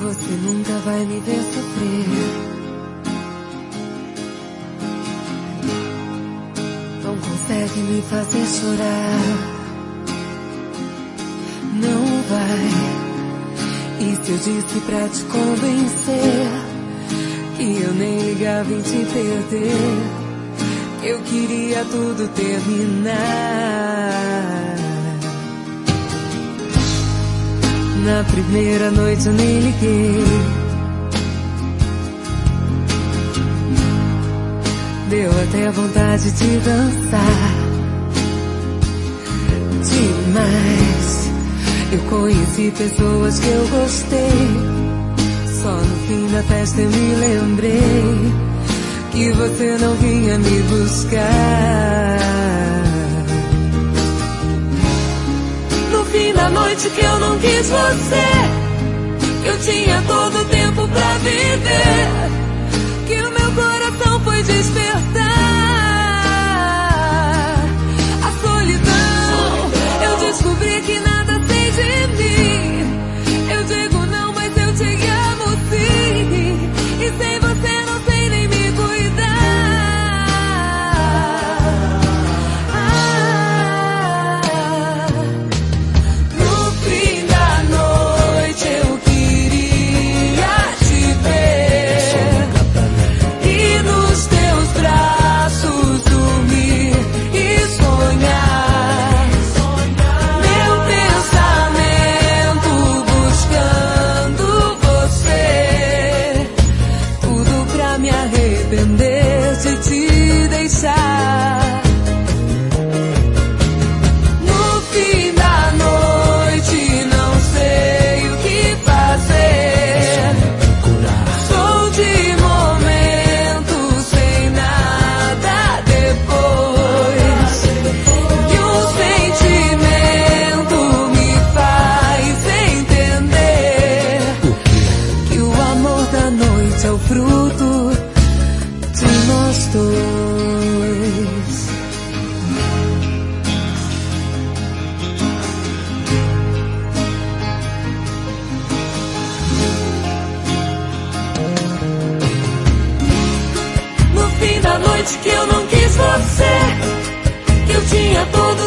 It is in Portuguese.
você nunca vai me ver sofrer. Não consegue me fazer chorar. Não vai. E se eu disse pra te convencer que eu nem ligava em te perder, eu queria tudo terminar. Na primeira noite eu nem liguei. Deu até vontade de dançar demais. Eu conheci pessoas que eu gostei. Só no fim da festa eu me lembrei que você não vinha me buscar. No fim da noite que eu não quis você, eu tinha todo o tempo pra viver, que o meu coração foi despertar. A solidão, eu descobri que nada sei de mim. Eu digo não, mas eu te amo sim. E sem você não sei nem me cuidar. No fim da noite eu queria te ver e nos teus braços dormir e sonhar. Meu pensamento buscando você, tudo pra me arrepender de te deixar. No fim da noite não sei o que fazer. Sou de momento sem nada depois, e um sentimento me faz entender que o amor da noite é o fruto de nós dois. No fim da noite que eu não quis você, que eu tinha todo